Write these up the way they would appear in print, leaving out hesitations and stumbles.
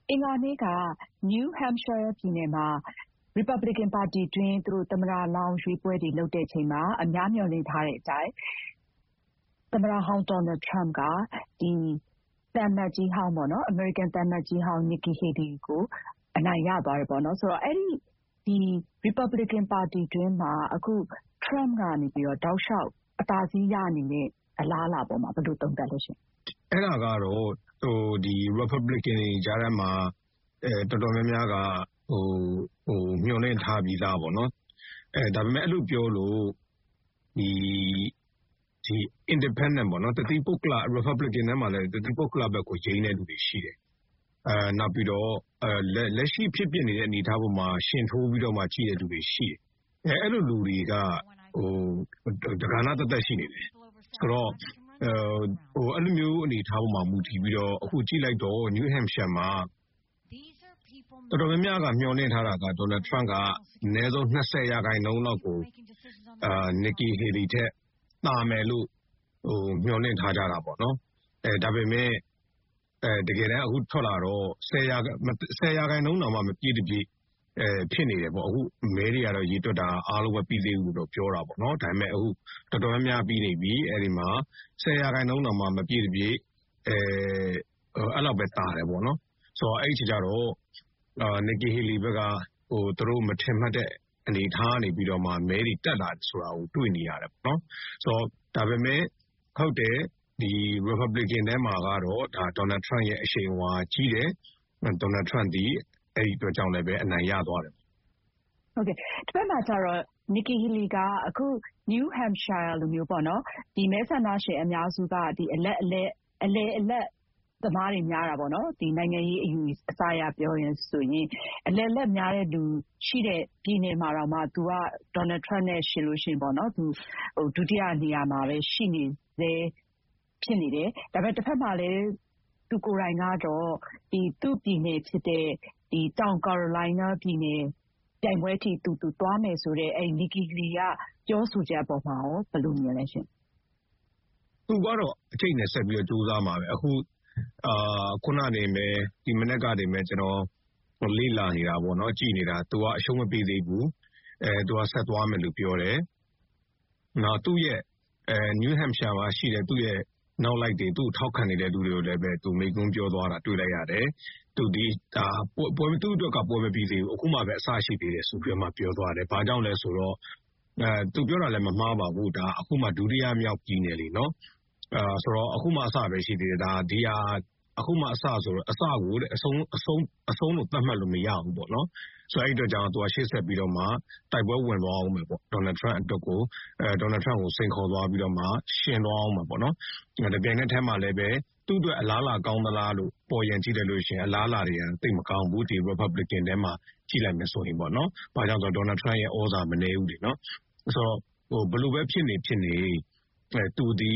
အင်္ဂါနေ့က New Hampshire ပြည်နယ်မှာ Republican ပါတီတွင်းသူတို့သမ္မတလောင်းရွေးပွဲတွေလုပ်တဲ့အချိန်မှာအများမျှော်လင့်ထားတဲ့အတိုင်းသမ္မတဟောင်း Donald Trump ကဒီသံအမတ်ကြီးဟောင်းပေါ့နော် American သံအမတ်ကြီးဟောင်း Nikki Haley ကိုအနိုင်ရသွားတယ်ပေါ့နော်ဆိုတော့အဲ့ဒီ Republican ပါတီတွင်းမှာအခု Trump ကနေပြီးတော့တောက်လျှောက်အသာစီးရနေတဲ့အလားအလာပေါ်မှာဘယ်လိုသုံးသပ်လဲရှင်အဲ့ဒါကတော့ဒီ Republican တွေကြားထဲမှာတော်တော်များများကမျှော်လင့်ထားပြီးသားပေါ့နော်ဒါပေမဲ့အဲ့လိုပြောလို့ဒီ independent ပေါ့နော်တတိပုဂ္ဂလ Republican ထဲမှာလည်းတတိပုဂ္ဂလဘက်ကိုယိမ်းတဲ့လူတွေရှိတယ်နောက်ပြီးတော့လက်ရှိဖြစ်ပနေတဲ့အနေအထားပေါ်မှာရှင်ထိုးပြီးတော့မှကြည့်တဲ့လူတွေရှိတယ်အဲ့လိုလူတွေကဒဂါနာတက်ရှိနေတယ်ဆိုတော့အဲ့လိုမျိုးအနေအထားပေါ်မှာမူတည်ပြီးတော့အခုကြည့်လိုက်တော့ New Hampshire မှာတော်တော်များများကမျှော်လင့်ထားတာက Donald Trump ကအနည်းဆုံး20%လောက်ကိုNikki Haley ထက်တာမယ်လို့မျှော်လင့်ထားကြတာပေါ့နော်ဒါပေမဲ့တကယ်တမ်းအခုထွက်လာတော့10%တောင်မှမပြည့်တပြည့်ဖြစ်နေတယ်ပေါ့အခုမဲတွေကတော့ရေတွက်တာအားလုံးပဲပြီးသေးဘူးလို့ပြောတာပေါ့နော်ဒါပေမဲ့အခုတော်တော်များများပြီးနေပြီအဲ့ဒီမှာ10%တောင်မှမပြည့်တပြည့်အဲ့လောက်ပဲတာတယ်ပေါ့နော်ဆိုတော့အဲ့ဒီကြတော့Nikki Haley ဘက်ကသူတို့မထင်မှတ်တဲ့အနေထားနေပြီးတော့မှမဲတွေတက်လာတယ်ဆိုတာကိုတွေ့နေရတယ်ပေါ့နော်ဆိုတော့ဒါပေမဲ့ဟုတ်တယ်ဒီ Republican ထဲမှာကတော့ဒါ Donald Trump ရဲ့အရှိန်အဝါကြီးတယ် Donald Trump ဒီအဲ့ဒီအတွက်ကြောင့်လည်းပဲအနိုင်ရသွားတယ်ဟုတ်ကဲ့တစ်ဖက်မှာကျတော့ Nikki Haley ကအခု New Hampshire လိုမျိုးပေါ့နော်ဒီမဲဆန္ဒရှင်အများစုကဒီအလက်သမားတွေများတာပေါ့နော်ဒီနိုင်ငံရေးအယူအဆအရပြောရင်ဆိုရင်အလက်များတဲ့လူရှိတဲ့ပြည်နယ်မှာတော့မှသူက Donald Trump နဲ့ရှင်လို့ရှင်ပေါ့နော်သူဒုတိယနေရာမှာပဲရှိနေသေးဖြစ်နေတယ်ဒါပေမဲ့တစ်ဖက်မှာလည်းသူကိုယ်တိုင်ကတော့ဒီသူ့ပြည်နယ်ဖြစ်တဲ့ဒီတောင်ကာရိုလိုင်းနားပြည်နယ်ပြိုင်ပွဲထိသူသွားမယ်ဆိုတဲ့အဲ့ Nikki Haley ကပြောဆိုချက်အပေါ်မှာရောဘယ်လိုမြင်လဲရှင်သူကတော့အချိန်နဲ့ဆက်ပြီးတော့ကြိုးစားမှာပဲအခုခုနနေမယ်ဒီမနေ့ကနေမယ်ကျွန်တော်လေ့လာနေတာပေါ့နော်ကြည်နေတာသူကအရှုံးမပေးသေးဘူးသူကဆက်သွားမယ်လို့ပြောတယ်နောက်သူ့ရဲ့New Hampshire မှာရှိတဲ့သူ့ရဲ့နောက်လိုက်တွေသူ့ထောက်ခံနေတဲ့လူတွေကိုလည်းပဲသူမိကုံးပြောသွားတာတွေ့လိုက်ရတယ်သူဒီပွဲသူ့အတွက်ကပွဲမပြီးသေးဘူးအခုမှပဲအစရှိသေးတယ်ဆိုပြီးမှပြောသွားတယ်ဘာကြောင့်လဲဆိုတော့သူပြောတာလည်းမမှားပါဘူးဒါအခုမှဒုတိယမြောက်ပြည်နယ်လीနော်ဆိုတော့အခုမှအစပဲရှိသေးတယ်ဒါဒီဟာအခုမှအစဆိုတော့အစကိုတဲ့အဆုံးလို့သတ်မှတ်လို့မရဘူးပေါ့နော်ဆိုတော့အဲ့အတွက်ကြောင့်သူကရှေ့ဆက်ပြီးတော့မှတိုက်ပွဲဝင်သွားအောင်မယ်ပေါ့ Donald Trump အတွက်ကိုDonald Trump ကိုစိန်ခေါ်သွားပြီးတော့မှရှင်သွားအောင်မှာပေါ့နော်ဒီပြိုင်တဲ့ထဲမှာလည်းပဲသူ့အတွက်အလားအလာကောင်းသလားလို့ပေါ်ရင်ကြည့်တယ်လို့ရှိရင်အလားအလာတွေကသိပ်မကောင်းဘူးဒီ Republican ထဲမှာကြည့်လိုက်မယ်ဆိုရင်ပေါ့နော်ဘာကြောင့်ဆိုတော့ Donald Trump ရဲ့ဩဇာမနေဘူးလေနော်ဆိုတော့ဘယ်လိုပဲဖြစ်နေသူဒီ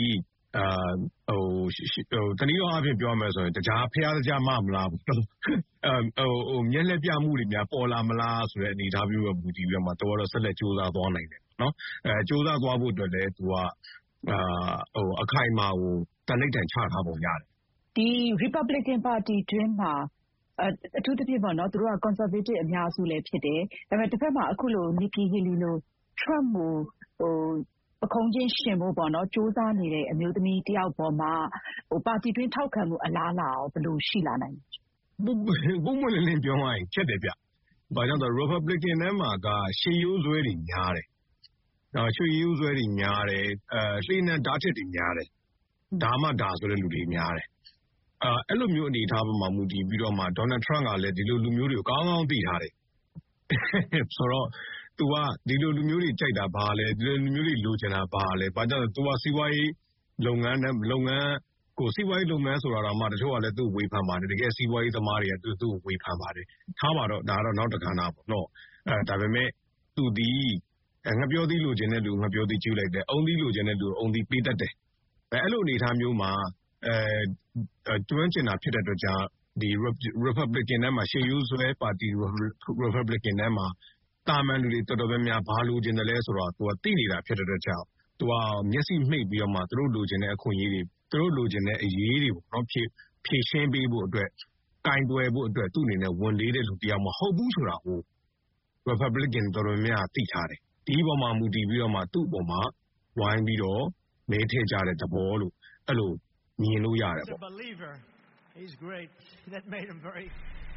တနည်းအားဖြင့်ပြောမယ်ဆိုရင်တရားဖျားတရားမလားမျက်လက်ပြမှုတွေများပေါ်လာမလားဆိုတဲ့အနေအထားမျိုးပဲမူတည်ပြီးတော့မှသူကတော့ဆက်လက်စူးစမ်းသွားနိုင်တယ်နော်စူးစမ်းသွားဖို့အတွက်လည်းသူကအခိုင်အမာကိုတနိဋ္ဌာန်ချထားပုံရတယ်ဒီ Republican ပါတီတွင်းမှာအထူးသဖြင့်ပေါ့နော်သူတို့က conservative အများစုလည်းဖြစ်တယ်ဒါပေမဲ့တစ်ဖက်မှာအခုလို Nikki Haley လို Trump ကိုပခုံးချင်းရှင်ဖို့ပေါ့နော်စူးစမ်းနေတဲ့အမျိုးသမီးတယောက်ပေါ်မှာပါတီတွင်းထောက်ခံမှုအလားအလာဘယ်လိုရှိလာနိုင်လဲဘုံမလင်းလင်းပြောရရင်ချက်တယ်ဗျဘာကြောင့်လဲ Republican ထဲမှာကရှေးရိုးဆွဲတွေများတယ်ရှေးရိုးဆွဲတွေများတယ်လှေနံဓာတ်ချက်တွေများတယ်ဒါမှဒါဆိုတဲ့လူတွေများတယ်အဲ့လိုမျိုးအနေအထားပေါ်မှာမူတည်ပြီးတော့မှ Donald Trump ကလည်းဒီလိုလူမျိုးတွေကိုကောင်းကောင်းသိထားတယ်ဆိုတော့သူကဒီလိုလူမျိုးတွေကြိုက်တာဘာလဲဒီလိုလူမျိုးတွေလိုချင်တာဘာလဲဘာကြောင့်လဲသူကစီးပွားရေးလုပ်ငန်းကိုစီးပွားရေးလုပ်ငန်းဆိုတာတော့မှတချို့ကလည်းသူ့ဝေဖန်ပါတယ်တကယ်စီးပွားရေးသမားတွေကသူ့ကိုဝေဖန်ပါတယ်ထားပါတော့ဒါကတော့နောက်တစ်ခါနာပေါ့နော်ဒါပေမဲ့သူဒီငှပြောသီးလိုချင်တဲ့လူငှပြောသီးကျွေးလိုက်တယ်အုံသီးလိုချင်တဲ့လူအုံသီးပေးတတ်တယ်အဲ့လိုအနေအထားမျိုးမှာကျွမ်းကျင်တာဖြစ်တဲ့အတွက်ကြောင့်ဒီ Republican ထဲမှာရှေးရိုးဆွဲပါတီ Republican ထဲမှာတာမန်လူတွေတော်တော်များများဘာလိုချင်တယ်လဲဆိုတော့သူကသိနေတာဖြစ်တဲ့အတွက်ကြောင့်သူကမျက်စိမှိတ်ပြီးတော့မှသူတို့လိုချင်တဲ့အခွင့်အရေးတွေသူတို့လိုချင်တဲ့အရေးတွေပေါ့နော်ဖြည့်ရှင်းပေးဖို့အတွက်ကင်တွယ်ဖို့အတွက်သူ့အနေနဲ့ဝန်လေးတဲ့လူတယောက်မဟုတ်ဘူးဆိုတာကို Republican တော်တော်များများသိထားတယ်ဒီအပေါ်မှာမူတည်ပြီးတော့မှသူ့အပေါ်မှာဝိုင်းပြီးတော့မဲထည့်ကြတဲ့သဘောလို့အဲ့လိုမြင်လို့ရတယ်ပေါ့